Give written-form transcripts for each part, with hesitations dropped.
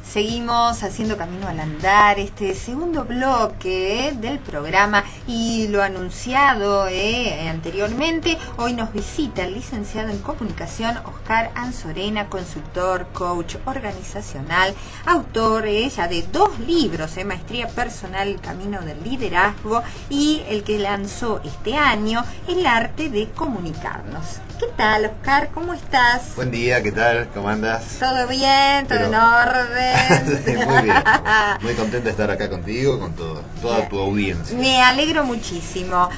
Seguimos haciendo Camino al Andar, este segundo bloque del programa, y lo anunciado anteriormente, hoy nos visita el licenciado en comunicación Oscar Anzorena, consultor, coach organizacional, autor ya de 2 libros, Maestría Personal, El Camino del Liderazgo, y el que lanzó este año, El Arte de Comunicarnos. ¿Qué tal, Oscar? ¿Cómo estás? Buen día, ¿qué tal? ¿Cómo andas? ¿Todo bien? ¿Todo en orden? Muy bien. Muy contento de estar acá contigo, con toda tu audiencia. Me alegro muchísimo.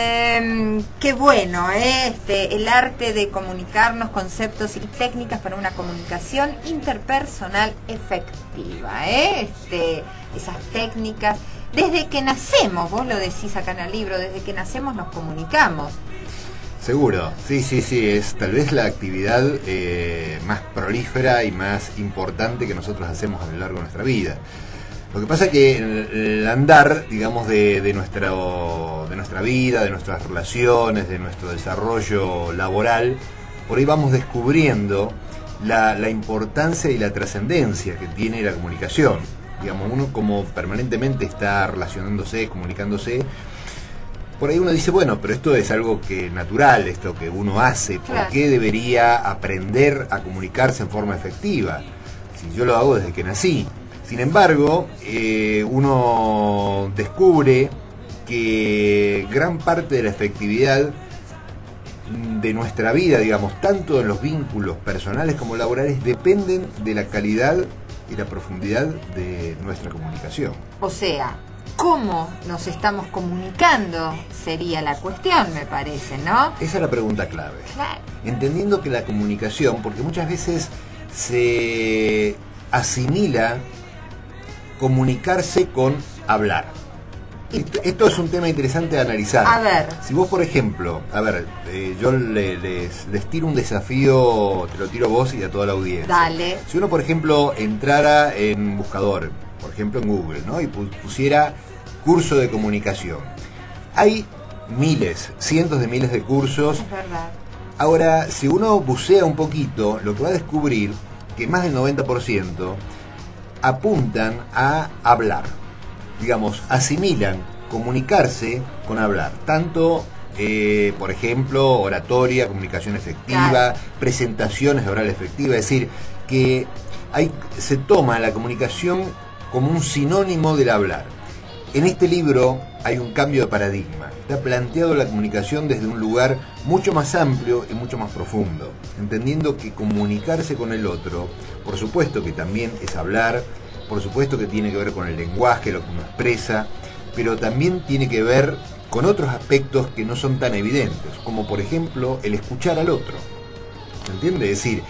Qué bueno, el arte de comunicarnos, conceptos y técnicas para una comunicación interpersonal efectiva. Esas técnicas, desde que nacemos, vos lo decís acá en el libro, desde que nacemos nos comunicamos. Seguro, sí, es tal vez la actividad más prolífera y más importante que nosotros hacemos a lo largo de nuestra vida. Lo que pasa es que el andar, digamos, de nuestra vida, de nuestras relaciones, de nuestro desarrollo laboral, por ahí vamos descubriendo la importancia y la trascendencia que tiene la comunicación. Digamos, uno como permanentemente está relacionándose, comunicándose, por ahí uno dice, bueno, pero esto es algo que natural, esto que uno hace, ¿por qué debería aprender a comunicarse en forma efectiva? Si yo lo hago desde que nací. Sin embargo, uno descubre que gran parte de la efectividad de nuestra vida, digamos, tanto en los vínculos personales como laborales, dependen de la calidad y la profundidad de nuestra comunicación. O sea, ¿cómo nos estamos comunicando? Sería la cuestión, me parece, ¿no? Esa es la pregunta clave. Claro. Entendiendo que la comunicación, porque muchas veces se asimila comunicarse con hablar. Esto es un tema interesante de analizar. A ver. Si vos, por ejemplo, yo les tiro un desafío, te lo tiro a vos y a toda la audiencia. Dale. Si uno, por ejemplo, entrara en buscador, por ejemplo en Google, ¿no? Y pusiera curso de comunicación. Hay cientos de miles de cursos. Es verdad. Ahora, si uno bucea un poquito, lo que va a descubrir que más del 90% apuntan a hablar. Digamos, asimilan comunicarse con hablar. Tanto, por ejemplo, oratoria, comunicación efectiva, claro, presentaciones de oral efectiva. Es decir, que se toma la comunicación como un sinónimo del hablar. En este libro hay un cambio de paradigma. Está planteado la comunicación desde un lugar mucho más amplio y mucho más profundo, entendiendo que comunicarse con el otro, por supuesto que también es hablar, por supuesto que tiene que ver con el lenguaje, lo que uno expresa, pero también tiene que ver con otros aspectos que no son tan evidentes, como por ejemplo el escuchar al otro. ¿Se entiende? Es decir,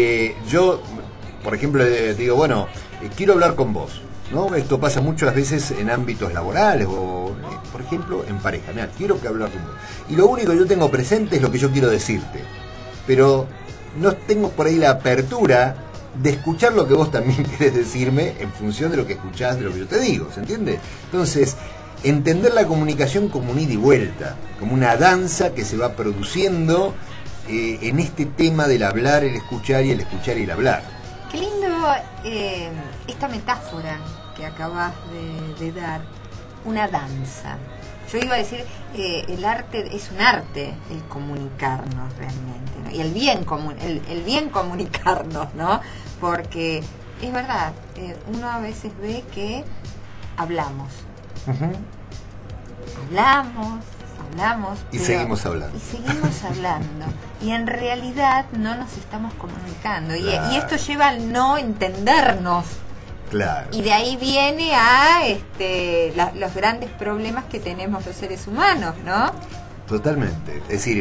yo, por ejemplo, digo, bueno, quiero hablar con vos, ¿no? Esto pasa muchas veces en ámbitos laborales o, por ejemplo, en pareja. Mira, quiero que hablar con vos. Y lo único que yo tengo presente es lo que yo quiero decirte. Pero no tengo por ahí la apertura de escuchar lo que vos también querés decirme en función de lo que escuchás, de lo que yo te digo. ¿Se entiende? Entonces, entender la comunicación como un ida y vuelta, como una danza que se va produciendo en este tema del hablar, el escuchar y el hablar. Qué lindo esta metáfora que acabas de dar, una danza. Yo iba a decir, el arte es un arte, el comunicarnos realmente, ¿no? Y el bien comunicarnos, ¿no? Porque es verdad, uno a veces ve que hablamos. Uh-huh. Hablamos y seguimos hablando. Y seguimos hablando. Y en realidad no nos estamos comunicando. Claro. Y esto lleva al no entendernos. Claro. Y de ahí viene a los grandes problemas que tenemos los seres humanos, ¿no? Totalmente. Es decir,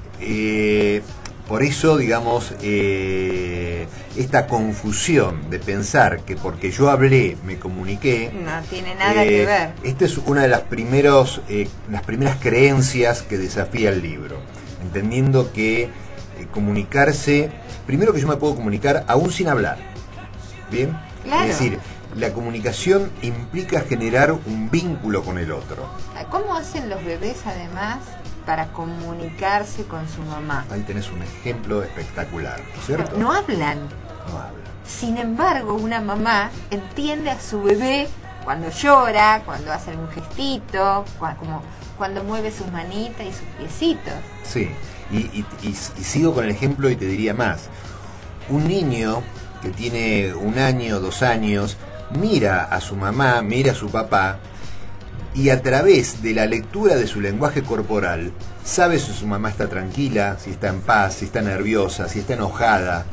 por eso, digamos, esta confusión de pensar que porque yo hablé, me comuniqué, no tiene nada que ver. Esta es una de las primeras creencias que desafía el libro, entendiendo que comunicarse, primero que yo me puedo comunicar aún sin hablar, ¿bien? Claro. Es decir, la comunicación implica generar un vínculo con el otro. ¿Cómo hacen los bebés además para comunicarse con su mamá? Ahí tenés un ejemplo espectacular, ¿cierto? No hablan. Sin embargo, una mamá entiende a su bebé cuando llora, cuando hace algún gestito, cuando mueve sus manitas y sus piecitos. Sí, y sigo con el ejemplo y te diría más. Un niño que tiene 1 año, 2 años, mira a su mamá, mira a su papá, y a través de la lectura de su lenguaje corporal, sabe si su mamá está tranquila, si está en paz, si está nerviosa, si está enojada.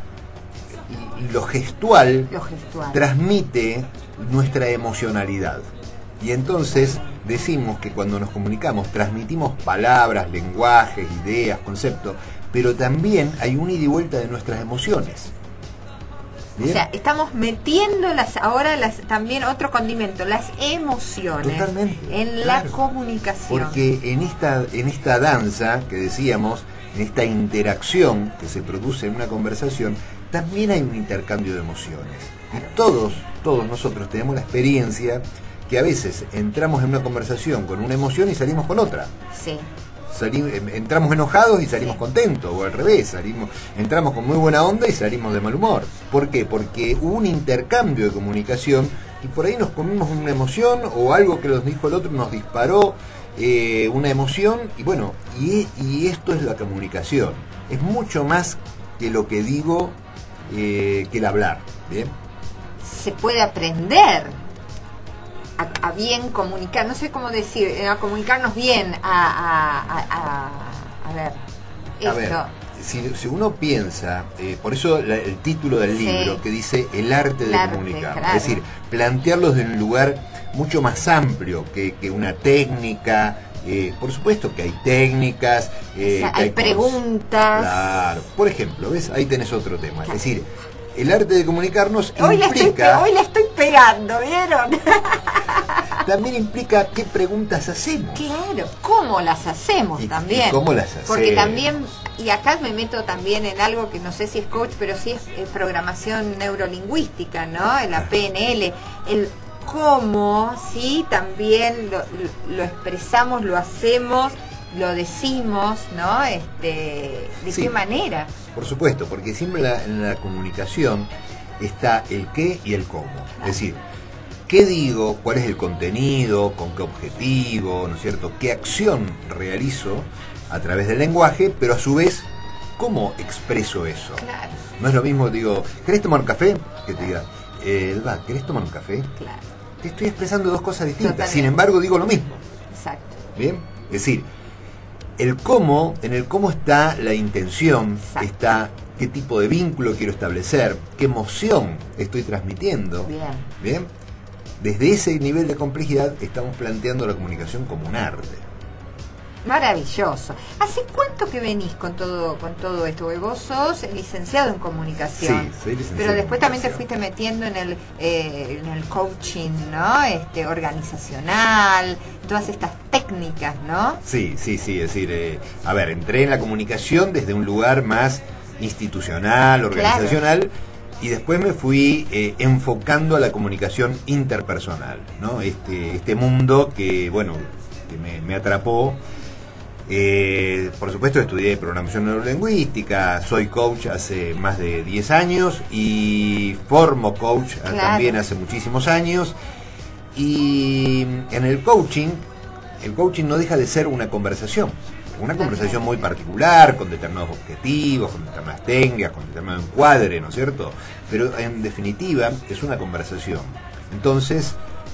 Y lo gestual transmite nuestra emocionalidad. Y entonces decimos que cuando nos comunicamos transmitimos palabras, lenguajes, ideas, conceptos, pero también hay un ida y vuelta de nuestras emociones. ¿Bien? O sea, estamos metiendo también otro condimento, las emociones. Totalmente, en la comunicación. Porque en esta danza que decíamos, en esta interacción que se produce en una conversación, también hay un intercambio de emociones. Y todos nosotros tenemos la experiencia que a veces entramos en una conversación con una emoción y salimos con otra. Sí. Entramos enojados y salimos contentos, o al revés, entramos con muy buena onda y salimos de mal humor. ¿Por qué? Porque hubo un intercambio de comunicación y por ahí nos comimos una emoción o algo que nos dijo el otro nos disparó una emoción, y bueno, y esto es la comunicación. Es mucho más que lo que digo, que el hablar. ¿Bien? Se puede aprender a bien comunicar, no sé cómo decir, a comunicarnos bien, a ver, esto. A ver, si uno piensa, por eso el título del libro, que dice El arte de comunicar, claro. Es decir, plantearlo desde un lugar mucho más amplio que una técnica. Por supuesto que hay técnicas, hay preguntas. Claro, por ejemplo, ¿ves? Ahí tenés otro tema. Claro. Es decir, el arte de comunicarnos hoy la estoy pegando, ¿vieron? También implica qué preguntas hacemos. Claro, cómo las hacemos también. Y cómo las hacemos. Porque también, y acá me meto también en algo que no sé si es coach, pero sí es programación neurolingüística, ¿no? En la PNL. El cómo, sí, también lo expresamos, lo hacemos, lo decimos, ¿no? ¿De qué manera? Por supuesto, porque siempre en la comunicación está el qué y el cómo. Es decir, ¿qué digo? ¿Cuál es el contenido? ¿Con qué objetivo? ¿No es cierto? ¿Qué acción realizo a través del lenguaje? Pero a su vez, ¿cómo expreso eso? Claro. No es lo mismo, digo, ¿querés tomar un café? Que te diga, Elba, ¿querés tomar un café? Claro. Te estoy expresando dos cosas distintas. Totalmente. Sin embargo, digo lo mismo. Exacto. ¿Bien? Es decir, en el cómo está la intención, exacto, está qué tipo de vínculo quiero establecer, qué emoción estoy transmitiendo. Bien. ¿Bien? Desde ese nivel de complejidad estamos planteando la comunicación como un arte. Maravilloso. ¿Hace cuánto que venís con todo esto? Porque vos sos licenciado en comunicación. Sí, soy licenciado. Pero después también te fuiste metiendo en el coaching, ¿no? Organizacional, todas estas técnicas, ¿no? Sí. Es decir, a ver, entré en la comunicación desde un lugar más institucional, organizacional. Claro. Y después me fui enfocando a la comunicación interpersonal, ¿no? Este mundo que, bueno, que me atrapó. Por supuesto estudié programación neurolingüística, soy coach hace más de 10 años y formo coach también hace muchísimos años. Y en el coaching no deja de ser una conversación muy particular, con determinados objetivos, con determinadas técnicas, con determinado encuadre, ¿no es cierto? Pero en definitiva es una conversación. Entonces,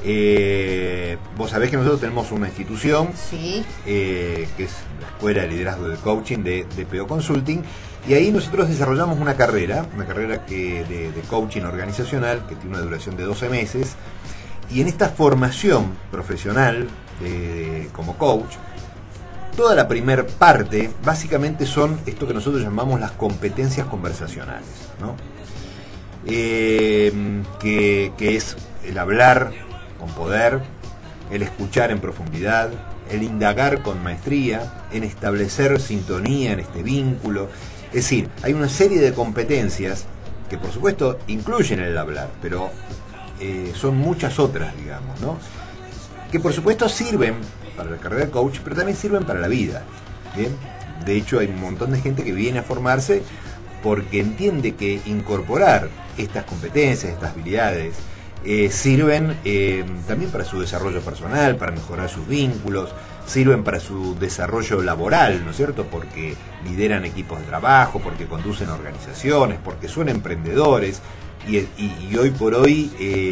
vos sabés que nosotros tenemos una institución, sí, que es la Escuela de Liderazgo del Coaching de PO Consulting, y ahí nosotros desarrollamos una carrera de coaching organizacional que tiene una duración de 12 meses, y en esta formación profesional como coach, toda la primer parte básicamente son esto que nosotros llamamos las competencias conversacionales, ¿no? Que es el hablar con poder, el escuchar en profundidad, el indagar con maestría, en establecer sintonía en este vínculo. Es decir, hay una serie de competencias que por supuesto incluyen el hablar, pero son muchas otras, digamos, ¿no? Que por supuesto sirven para la carrera de coach, pero también sirven para la vida. ¿Bien? De hecho, hay un montón de gente que viene a formarse porque entiende que incorporar estas competencias, estas habilidades, sirven también para su desarrollo personal, para mejorar sus vínculos, sirven para su desarrollo laboral, ¿no es cierto? Porque lideran equipos de trabajo, porque conducen organizaciones, porque son emprendedores, y hoy por hoy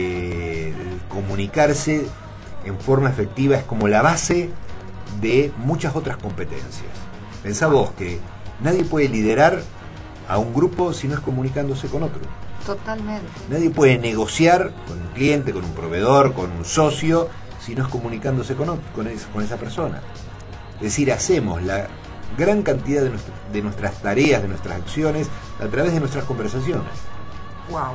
comunicarse en forma efectiva es como la base de muchas otras competencias. Pensá vos que nadie puede liderar a un grupo si no es comunicándose con otro. Totalmente. Nadie puede negociar con un cliente, con un proveedor, con un socio, si no es comunicándose con esa persona. Es decir, hacemos la gran cantidad de nuestras tareas, de nuestras acciones, a través de nuestras conversaciones. Wow.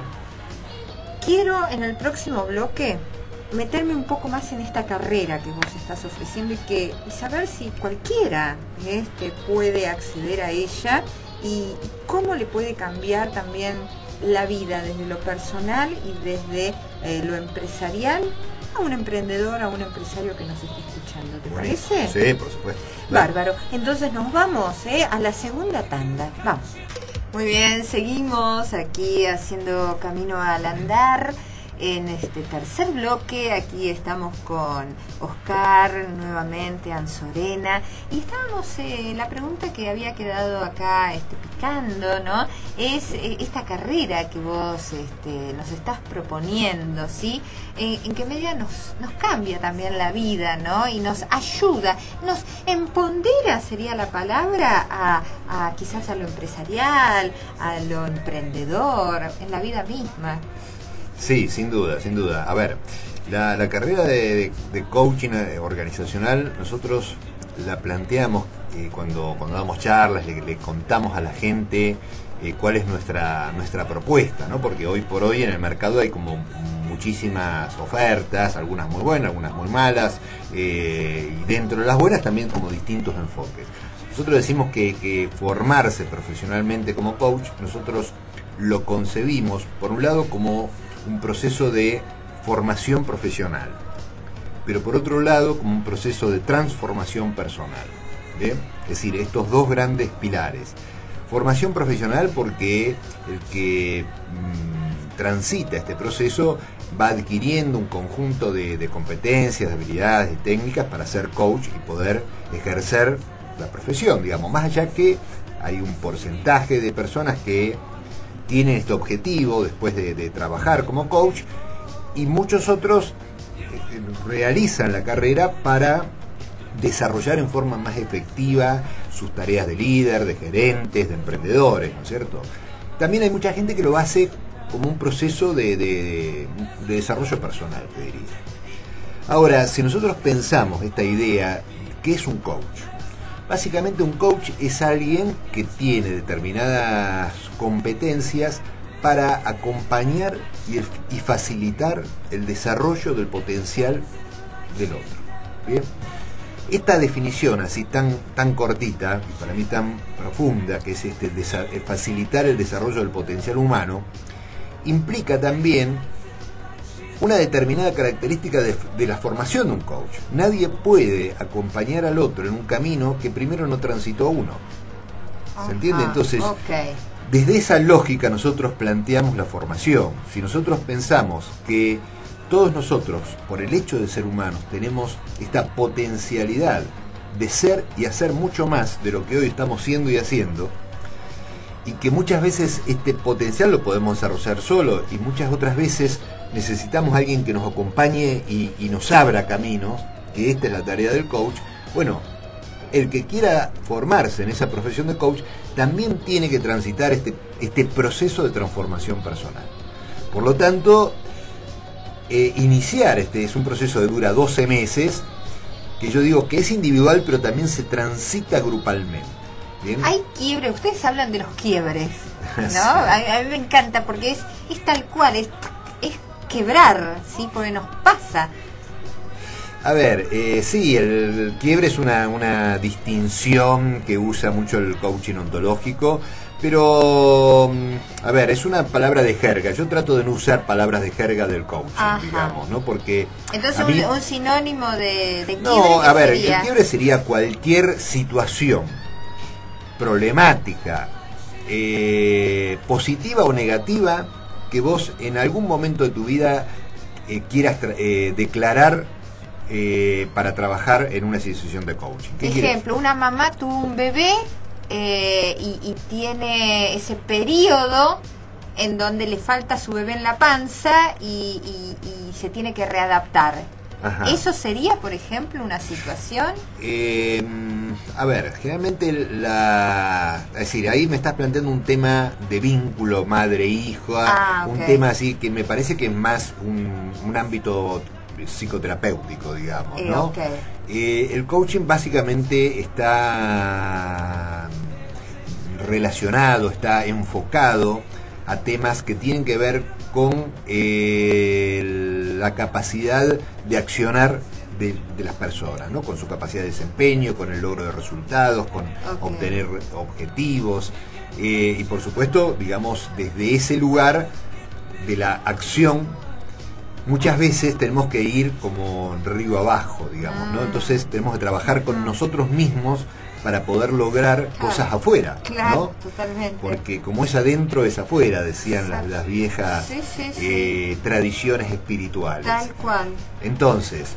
Quiero en el próximo bloque meterme un poco más en esta carrera que vos estás ofreciendo y saber si cualquiera puede acceder a ella y cómo le puede cambiar también la vida desde lo personal y desde lo empresarial a un emprendedor, a un empresario que nos esté escuchando. ¿Te parece? Sí, por supuesto. Bárbaro. Entonces nos vamos a la segunda tanda. Vamos. Muy bien, seguimos aquí haciendo Camino al Andar. En este tercer bloque, aquí estamos con Oscar, nuevamente Anzorena, y estábamos, la pregunta que había quedado acá picando, ¿no? Es esta carrera que vos nos estás proponiendo, ¿sí? En qué medida nos cambia también la vida, ¿no? Y nos ayuda, nos empodera, sería la palabra, a quizás a lo empresarial, a lo emprendedor, en la vida misma. Sí, sin duda, sin duda. A ver, la carrera de coaching organizacional nosotros la planteamos cuando damos charlas, le contamos a la gente cuál es nuestra propuesta, ¿no? Porque hoy por hoy en el mercado hay como muchísimas ofertas, algunas muy buenas, algunas muy malas, y dentro de las buenas también como distintos enfoques. Nosotros decimos que formarse profesionalmente como coach, nosotros lo concebimos, por un lado, como un proceso de formación profesional, pero por otro lado como un proceso de transformación personal. ¿Bien? Es decir, estos dos grandes pilares. Formación profesional porque el que transita este proceso va adquiriendo un conjunto de competencias, de habilidades, de técnicas para ser coach y poder ejercer la profesión, digamos, más allá que hay un porcentaje de personas que tienen este objetivo después de trabajar como coach, y muchos otros realizan la carrera para desarrollar en forma más efectiva sus tareas de líder, de gerentes, de emprendedores, ¿no es cierto? También hay mucha gente que lo hace como un proceso de desarrollo personal, te diría. Ahora, si nosotros pensamos esta idea, ¿qué es un coach? Básicamente un coach es alguien que tiene determinadas competencias para acompañar y facilitar el desarrollo del potencial del otro. ¿Bien? Esta definición así tan cortita y para mí tan profunda, que es facilitar el desarrollo del potencial humano, implica también una determinada característica de la formación de un coach. Nadie puede acompañar al otro en un camino que primero no transitó uno. ¿Se entiende? Entonces, desde esa lógica nosotros planteamos la formación. Si nosotros pensamos que todos nosotros, por el hecho de ser humanos, tenemos esta potencialidad de ser y hacer mucho más de lo que hoy estamos siendo y haciendo, y que muchas veces este potencial lo podemos desarrollar solo, y muchas otras veces necesitamos a alguien que nos acompañe y nos abra caminos, que esta es la tarea del coach. Bueno, el que quiera formarse en esa profesión de coach también tiene que transitar este proceso de transformación personal. Por lo tanto, iniciar es un proceso que dura 12 meses, que yo digo que es individual, pero también se transita grupalmente. ¿Bien? Hay quiebre, ustedes hablan de los quiebres, ¿no? Sí. A mí me encanta porque es tal cual, es quebrar, ¿sí? Porque nos pasa. A ver, sí, el quiebre es una distinción que usa mucho el coaching ontológico, pero, a ver, es una palabra de jerga. Yo trato de no usar palabras de jerga del coaching, digamos, ¿no? Porque entonces un sinónimo de quiebre. No, a ver, sería... el quiebre sería cualquier situación problemática positiva o negativa que vos en algún momento de tu vida quieras declarar para trabajar en una situación de coaching. Ejemplo, una mamá tuvo un bebé y tiene ese periodo en donde le falta a su bebé en la panza y se tiene que readaptar. Ajá. ¿Eso sería, por ejemplo, una situación? A ver, generalmente es decir, ahí me estás planteando un tema de vínculo madre-hijo, un tema así que me parece que es más un ámbito psicoterapéutico, digamos, ¿no? Okay. El coaching básicamente está relacionado, está enfocado a temas que tienen que ver con la capacidad de accionar de las personas, ¿no? Con su capacidad de desempeño, con el logro de resultados, con obtener objetivos y por supuesto, digamos, desde ese lugar de la acción muchas veces tenemos que ir como río abajo, digamos, ¿no? Entonces tenemos que trabajar con nosotros mismos para poder lograr cosas afuera, claro, ¿no? Totalmente. Porque como es adentro es afuera, decían las viejas tradiciones espirituales. Tal cual. Entonces,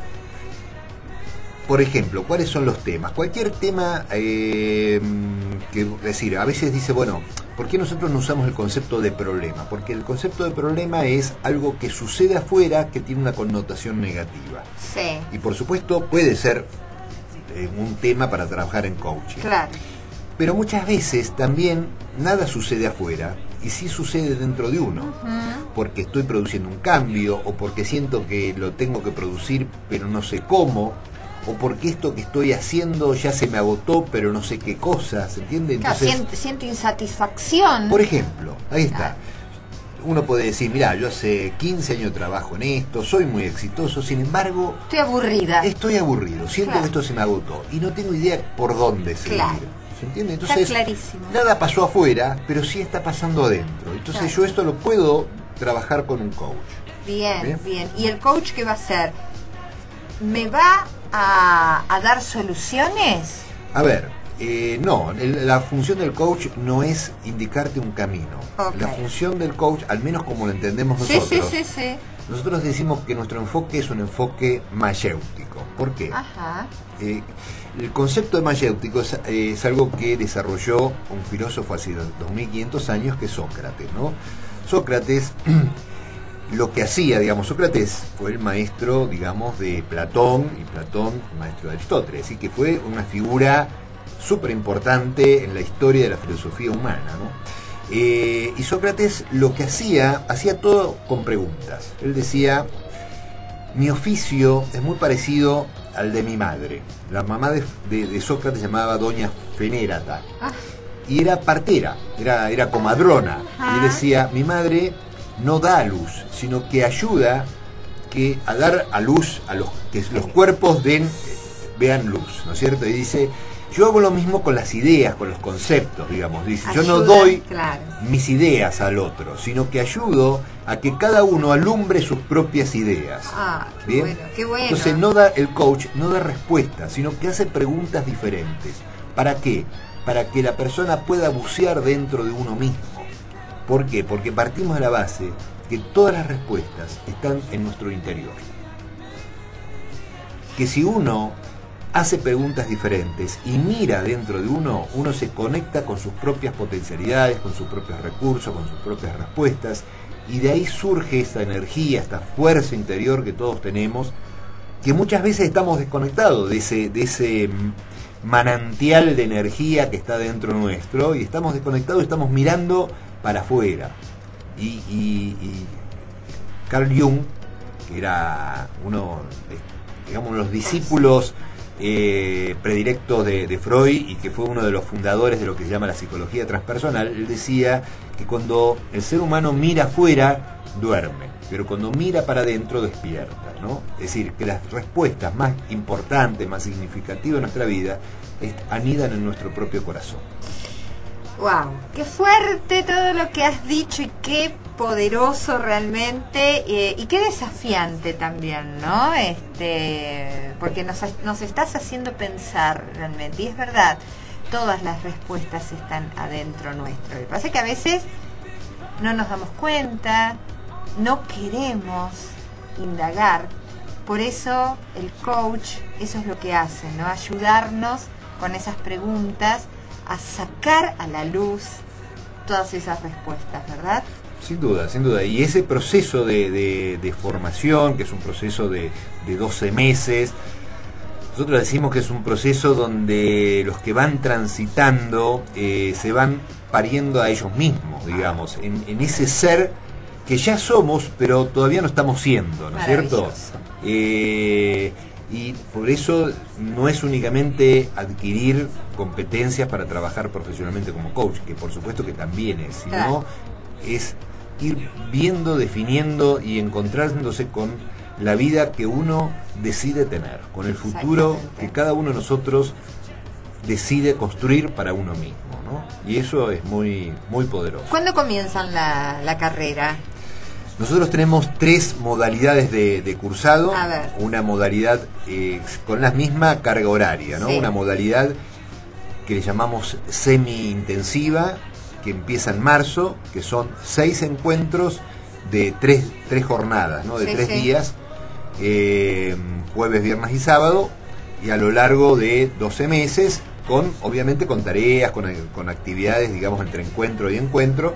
por ejemplo, ¿cuáles son los temas? Cualquier tema que decir, a veces dice, bueno, ¿por qué nosotros no usamos el concepto de problema? Porque el concepto de problema es algo que sucede afuera que tiene una connotación negativa. Sí. Y por supuesto puede ser un tema para trabajar en coaching. Claro. Pero muchas veces también nada sucede afuera y sí sucede dentro de uno. Porque estoy produciendo un cambio o porque siento que lo tengo que producir pero no sé cómo. O porque esto que estoy haciendo ya se me agotó, pero no sé qué cosa, ¿se entiende? Entonces, claro, siento insatisfacción. Por ejemplo, ahí está. Uno puede decir, mira, yo hace 15 años trabajo en esto, soy muy exitoso, sin embargo... Estoy aburrida. Estoy aburrido, siento que esto se me agotó y no tengo idea por dónde seguir. Claro. ¿Se entiende? Entonces, está clarísimo. Nada pasó afuera, pero sí está pasando adentro. Entonces yo esto lo puedo trabajar con un coach. Bien. ¿Y el coach qué va a hacer? ¿Me va a dar soluciones? A ver, no, la función del coach no es indicarte un camino. La función del coach, al menos como lo entendemos nosotros, nosotros decimos que nuestro enfoque es un enfoque mayéutico. ¿Por qué? Ajá. El concepto de mayéutico es algo que desarrolló un filósofo hace 2500 años, que es Sócrates, ¿no? Sócrates... Lo que hacía, digamos, Sócrates fue el maestro, digamos, de Platón, y Platón maestro de Aristóteles, así que fue una figura súper importante en la historia de la filosofía humana, ¿no? Y Sócrates lo que hacía todo con preguntas. Él decía, mi oficio es muy parecido al de mi madre. La mamá de Sócrates se llamaba Doña Fenérata, y era partera, era comadrona, y él decía, mi madre no da a luz, sino que ayuda a dar a luz a que los cuerpos vean luz, ¿no es cierto? Y dice, yo hago lo mismo con las ideas, con los conceptos, digamos. Dice, yo no doy mis ideas al otro, sino que ayudo a que cada uno alumbre sus propias ideas. ¿Bien? Bueno, qué bueno. Entonces el coach no da respuestas, sino que hace preguntas diferentes. ¿Para qué? Para que la persona pueda bucear dentro de uno mismo. ¿Por qué? Porque partimos de la base que todas las respuestas están en nuestro interior. Que si uno hace preguntas diferentes y mira dentro de uno se conecta con sus propias potencialidades, con sus propios recursos, con sus propias respuestas, y de ahí surge esta energía, esta fuerza interior que todos tenemos, que muchas veces estamos desconectados de ese manantial de energía que está dentro nuestro, y estamos desconectados y estamos mirando para afuera. Y Carl Jung, que era uno de los discípulos predilectos de Freud, y que fue uno de los fundadores de lo que se llama la psicología transpersonal, él decía que cuando el ser humano mira afuera, duerme, pero cuando mira para adentro, despierta, ¿no? Es decir, que las respuestas más importantes, más significativas de nuestra vida anidan en nuestro propio corazón. Wow, qué fuerte todo lo que has dicho y qué poderoso realmente y qué desafiante también, ¿no? Porque nos estás haciendo pensar realmente, y es verdad, todas las respuestas están adentro nuestro. Lo que pasa es que a veces no nos damos cuenta, no queremos indagar. Por eso el coach, eso es lo que hace, ¿no? Ayudarnos con esas preguntas a sacar a la luz todas esas respuestas, ¿verdad? Sin duda, sin duda. Y ese proceso de formación, que es un proceso de 12 meses, nosotros decimos que es un proceso donde los que van transitando se van pariendo a ellos mismos, digamos, en ese ser que ya somos, pero todavía no estamos siendo, ¿no es cierto? Y por eso no es únicamente adquirir competencias para trabajar profesionalmente como coach, que por supuesto que también es, sino es ir viendo, definiendo y encontrándose con la vida que uno decide tener, con el futuro que cada uno de nosotros decide construir para uno mismo, ¿no? Y eso es muy, muy poderoso. ¿Cuándo comienzan la carrera? Nosotros tenemos 3 modalidades de cursado. A ver. Una modalidad con la misma carga horaria, ¿no? Sí. Una modalidad que le llamamos semi-intensiva, que empieza en marzo, que son 6 encuentros de 3 jornadas, ¿no? De 3 días, jueves, viernes y sábado, y a lo largo de 12 meses, obviamente con tareas, con actividades, digamos, entre encuentro y encuentro.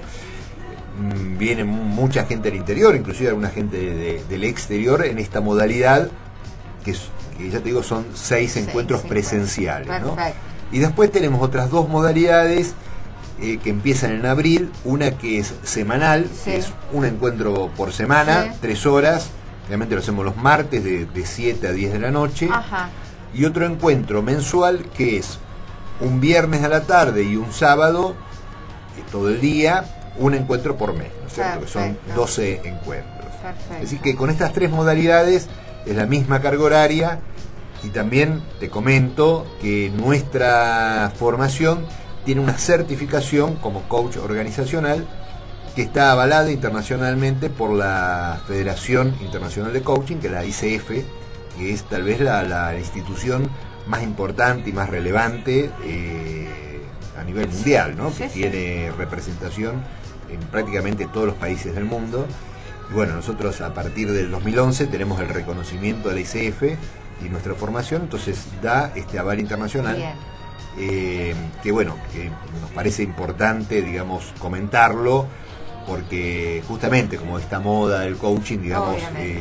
Viene mucha gente del interior, inclusive alguna gente del exterior en esta modalidad, que ya te digo son 6 encuentros presenciales, ¿no? Y después tenemos otras 2 modalidades que empiezan en abril, una que es semanal, que es un encuentro por semana, 3 horas, realmente lo hacemos los martes de 7 a 10 de la noche. Ajá. Y otro encuentro mensual que es un viernes a la tarde y un sábado, todo el día, un encuentro por mes, ¿no es cierto? Que son 12 encuentros. Perfecto. Es decir, que con estas 3 modalidades es la misma carga horaria. Y también te comento que nuestra formación tiene una certificación como coach organizacional que está avalada internacionalmente por la Federación Internacional de Coaching, que es la ICF, que es tal vez la institución más importante y más relevante a nivel mundial, ¿no? Que tiene representación en prácticamente todos los países del mundo. Y bueno, nosotros a partir del 2011 tenemos el reconocimiento de la ICF y nuestra formación, entonces da este aval internacional. Que bueno, que nos parece importante, digamos, comentarlo, porque justamente como esta moda del coaching, digamos,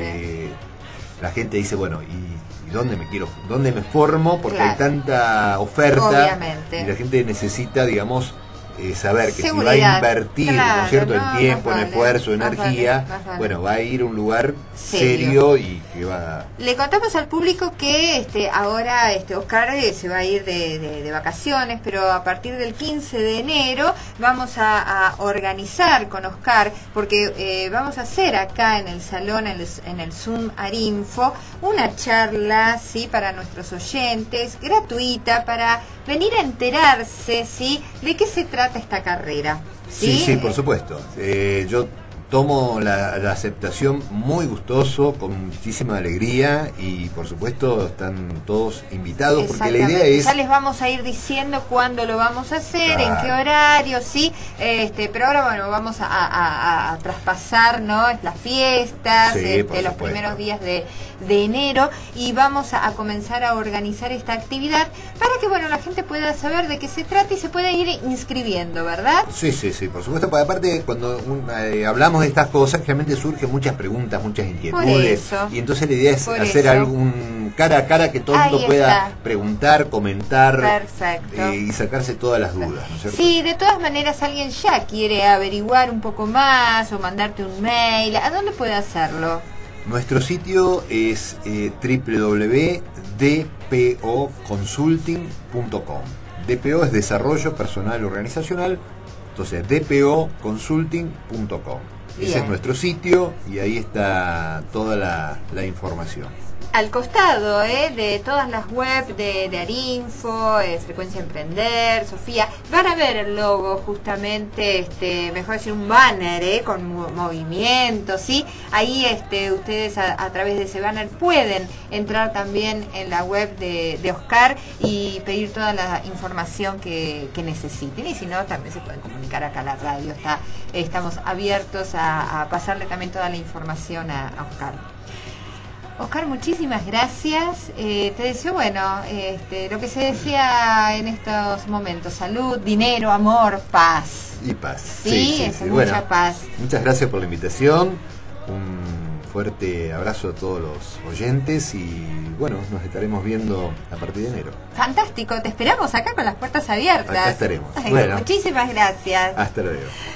la gente dice, bueno, ¿y dónde me formo? Porque hay tanta oferta, y la gente necesita, digamos, saber que si va a invertir, ¿no es cierto?, el tiempo, el esfuerzo, energía, bueno, va a ir a un lugar serio y que va... Le contamos al público que ahora Oscar se va a ir de vacaciones, pero a partir del 15 de enero vamos a organizar con Oscar, porque vamos a hacer acá en el salón, en el Zoom Arinfo, una charla, ¿sí?, para nuestros oyentes, gratuita, para venir a enterarse, ¿sí?, de qué se trata esta carrera. Sí, por supuesto. Yo tomo la aceptación muy gustoso, con muchísima alegría, y por supuesto están todos invitados, porque la idea es... Ya les vamos a ir diciendo cuándo lo vamos a hacer, en qué horario, sí, pero ahora bueno, vamos a traspasar, ¿no?, las fiestas, los primeros días de enero, y vamos a comenzar a organizar esta actividad para que bueno, la gente pueda saber de qué se trata y se pueda ir inscribiendo, ¿verdad? Sí, por supuesto, porque aparte cuando hablamos de estas cosas, realmente surgen muchas preguntas, muchas inquietudes, y entonces la idea es hacer algún cara a cara que todo el mundo pueda preguntar, comentar, y sacarse todas las dudas, ¿no es cierto? Sí, de todas maneras, alguien ya quiere averiguar un poco más o mandarte un mail, ¿a dónde puede hacerlo? Nuestro sitio es www.dpoconsulting.com. DPO es Desarrollo Personal Organizacional, entonces dpoconsulting.com. Ese Bien. es nuestro sitio y ahí está toda la información. Al costado de todas las webs de Arinfo, Frecuencia Emprender, Sofía, van a ver el logo justamente, mejor decir un banner con movimientos, ¿sí? Ahí ustedes a través de ese banner pueden entrar también en la web de Oscar y pedir toda la información que necesiten, y si no también se pueden comunicar acá a la radio. Estamos abiertos a pasarle también toda la información a Oscar. Oscar, muchísimas gracias. Te deseo, lo que se desea en estos momentos: salud, dinero, amor, paz. Y paz. Sí, mucha paz. Muchas gracias por la invitación. Un fuerte abrazo a todos los oyentes y nos estaremos viendo a partir de enero. Fantástico, te esperamos acá con las puertas abiertas. Acá estaremos. Muchísimas gracias. Hasta luego.